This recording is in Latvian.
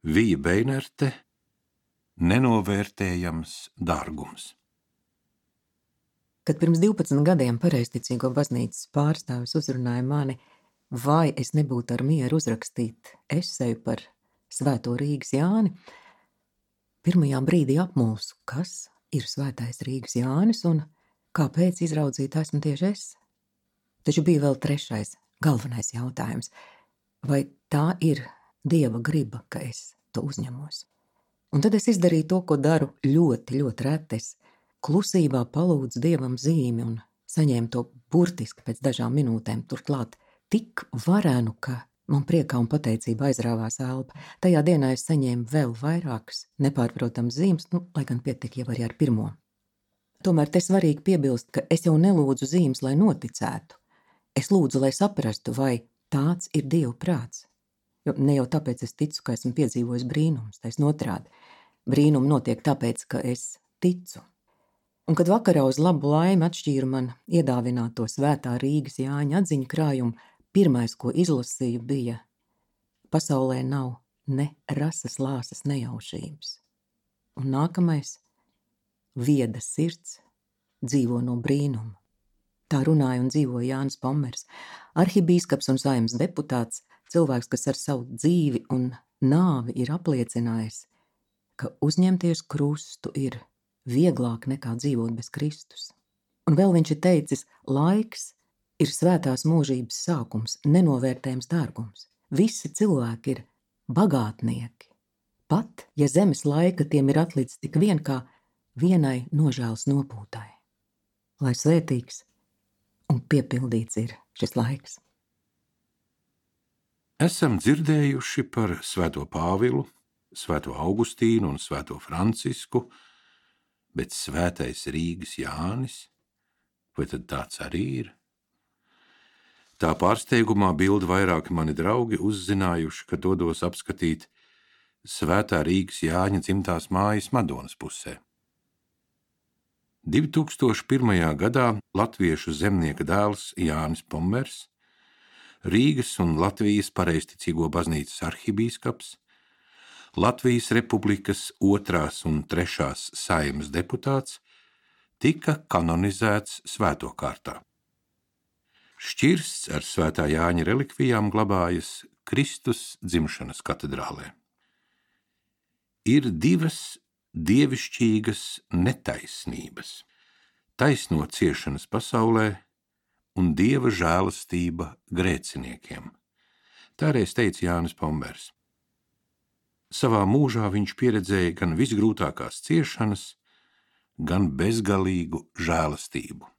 Vija Beinerte, nenovērtējams dārgums. Kad pirms 12 gadiem Pareizticīgo baznīcas pārstāvis uzrunāja mani, vai es nebūtu ar mieru uzrakstīt eseju par Svēto Rīgas Jāni, pirmajā brīdī apmulsu, kas ir Svētais Rīgas Jānis un kāpēc izraudzīt esmu tieši es. Taču bija vēl trešais, galvenais jautājums. Vai tā ir Dieva griba, ka es to uzņemos? Un tad es izdarīju to, ko daru ļoti, ļoti reti. Es klusībā palūdzu Dievam zīmi un saņēmu to burtiski pēc dažām minūtēm, turklāt tik varenu, ka man priekā un pateicība aizrāvās elpa. Tajā dienā es saņēmu vēl vairākas nepārprotams zīmes, lai gan pietika jau arī ar pirmo. Tomēr te svarīgi piebilst, ka es jau nelūdzu zīmes, lai noticētu. Es lūdzu, lai saprastu, vai tāds ir Dieva prāts. Jo ne jau tāpēc es ticu, ka esmu piedzīvojis brīnums, taisn otrādi. Brīnumi notiek tāpēc, ka es ticu. Un kad vakarā uz labu laimi atšķīru man iedāvināto Svētā Rīgas Jāņa atziņu krājumu, pirmais, ko izlasīju, bija: pasaulē nav ne rasas lāsas nejaušības. Un nākamais: vieda sirds dzīvo no brīnuma. Tā runāja un dzīvoja Jānis Pommers, arhibīskaps un saeimas deputāts, cilvēks, kas ar savu dzīvi un nāvi ir apliecinājis, ka uzņemties krustu ir vieglāk nekā dzīvot bez Kristus. Un vēl viņš ir teicis: laiks ir svētās mūžības sākums, nenovērtējams dārgums. Visi cilvēki ir bagātnieki, pat ja zemes laika tiem ir atlicis tik vien kā vienai nožēlas nopūtai. Lai svētīgs un piepildīts ir šis laiks. Esam dzirdējuši par Svēto Pāvilu, Svēto Augustīnu un Svēto Francisku, bet Svētais Rīgas Jānis, vai tad tāds arī ir? Tā pārsteigumā bildi vairāki mani draugi uzzinājuši, ka dodos apskatīt Svētā Rīgas Jāņa dzimtās mājas Madonas pusē. 2001. gadā latviešu zemnieka dēls Jānis Pommers, Rīgas un Latvijas Pareizticīgo baznīcas arhibīskaps, Latvijas Republikas 2. un 3. saeimas deputāts, tika kanonizēts svēto kārtā. Šķirsts ar Svētā Jāņa relikvijām glabājas Kristus dzimšanas katedrālē. Ir divas dievišķīgas netaisnības: taisno ciešanas pasaulē un Dieva žēlastība grēciniekiem. Tā reiz teica Jānis Pommers. Savā mūžā viņš pieredzēja gan visgrūtākās ciešanas, gan bezgalīgu žēlastību.